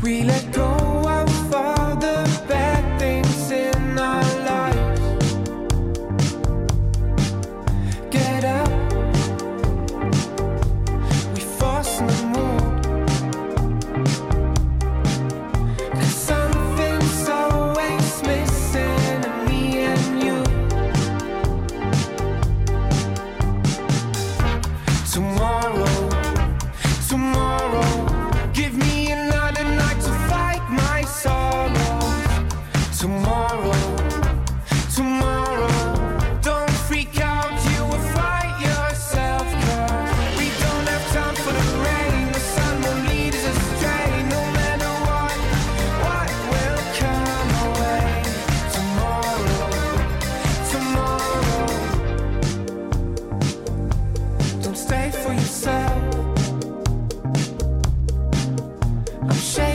We let go of all the bad things in our lives. Get up, we force the mood, 'cause something's always missing in me and you. Tomorrow, give me another night to fight my sorrows. Tomorrow, don't freak out, you will fight yourself, 'cause we don't have time for the rain. The sun will lead us astray. No matter what will come our way. Tomorrow, don't stay for yourself. I'm